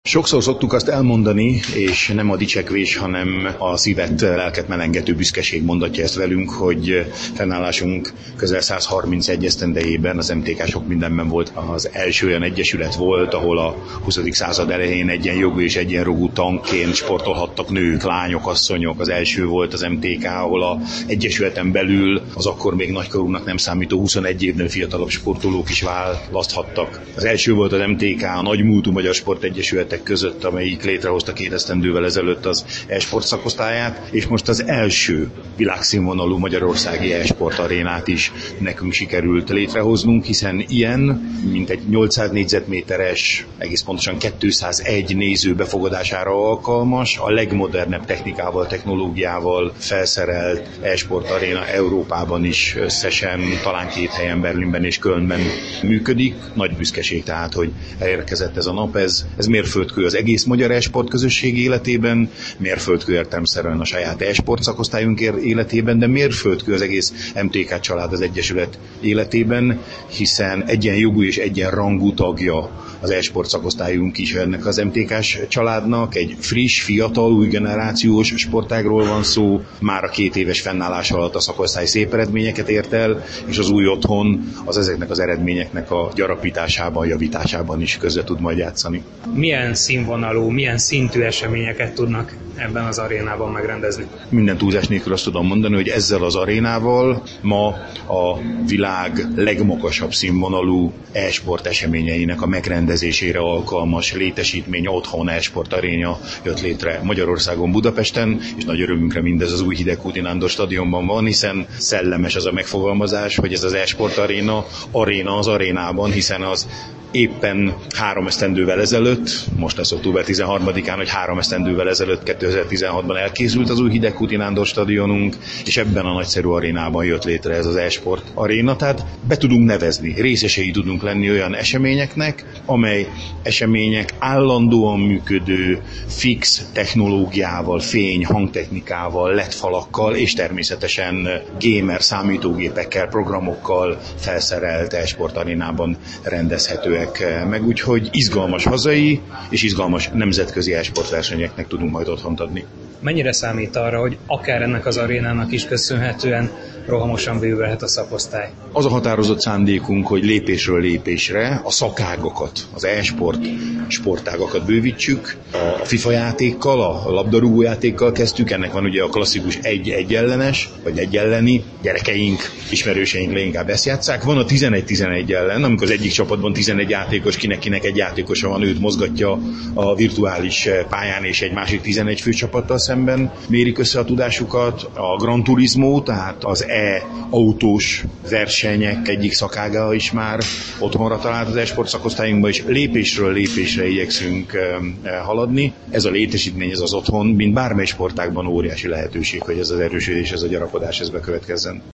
Sokszor szoktuk azt elmondani, és nem a dicsekvés, hanem a szívet, lelket melengető büszkeség mondatja ezt velünk, hogy fennállásunk közel 131 esztendejében az MTK sok mindenben volt. Az első olyan egyesület volt, ahol a 20. század elején egyenjogú és egyenrangú tagként sportolhattak nők, lányok, asszonyok. Az első volt az MTK, ahol az egyesületen belül az akkor még nagykorúnak nem számító 21 évnél fiatalabb sportolók is választhattak. Az első volt az MTK, a nagymúltú magyar sportegyesületek között, amelyik létrehozta 2 esztendővel ezelőtt az e-sport szakosztályát, és most az első világszínvonalú magyarországi e-sport arénát is nekünk sikerült létrehoznunk, hiszen ilyen, mint egy 800 négyzetméteres, egész pontosan 201 néző befogadására alkalmas, a legmodernebb technikával, technológiával felszerelt e-sport aréna Európában is összesen, talán 2 helyen, Berlinben és Kölnben működik. Nagy büszkeség tehát, hogy elérkezett ez a nap, ez mérföldkő az egész magyar e-sport közösség életében, mérföldkő értelemszerűen a saját e-sport szakosztályunk életében, de mérföldkő az egész MTK család, az egyesület életében, hiszen egyenjogú és egyenrangú tagja az e-sport szakosztályunk is ennek az MTK-s családnak. Egy friss, fiatal, új generációs sportágról van szó, már a 2 éves fennállás alatt a szakosztály szép eredményeket ért el, és az új otthon az ezeknek az eredményeknek a gyarapításában, javításában is közre tud majd játszani. Milyen színvonalú, milyen szintű eseményeket tudnak ebben az arénában megrendezni? Minden túlzás nélkül azt tudom mondani, hogy ezzel az arénával ma a világ legmagasabb színvonalú e-sport eseményeinek a megrendezésére alkalmas létesítmény, otthon e-sport aréna jött létre Magyarországon, Budapesten, és nagy örömünkre mindez az új Hidegkúti Nándor stadionban van, hiszen szellemes az a megfogalmazás, hogy ez az e-sport aréna az arénában, hiszen az éppen 3 esztendővel ezelőtt, most lesz október 13-án, hogy 3 esztendővel ezelőtt 2016-ban elkészült az új Hidegkúti Nándor stadionunk, és ebben a nagyszerű arénában jött létre ez az e-sport aréna, tehát be tudunk nevezni, részesei tudunk lenni olyan eseményeknek, amely események állandóan működő, fix technológiával, fény, hangtechnikával, LED falakkal, és természetesen gamer számítógépekkel, programokkal felszerelt e-sport arénában rendezhetőek meg, úgyhogy izgalmas hazai és izgalmas nemzetközi e-sport versenyeknek tudunk majd otthont adni. Mennyire számít arra, hogy akár ennek az arénának is köszönhetően rohamosan bővülhet a szakosztály? Az a határozott szándékunk, hogy lépésről lépésre a szakágakat, az e-sport sportágakat bővítsük. A FIFA játékkal, a labdarúgó játékkal kezdtük, ennek van ugye a klasszikus 1-1 ellenes, vagy 1 elleni, gyerekeink, ismerőseink leginkább ezt játsszák. Van a 11-11 ellen, amikor az egyik csapatban 11 játékos, kinek egy játékosa van, őt mozgatja a virtuális pályán, és egy másik 11 fő csapattal szemben mérik össze a tudásukat. A Gran Turismo, tehát az e-autós versenyek egyik szakága is már otthonra talált az e-sport szakosztályunkban, és lépésről lépésre igyekszünk haladni. Ez a létesítmény, ez az otthon, mint bármely sportágban óriási lehetőség, hogy ez az erősödés, ez a gyarapodás ez bekövetkezzen.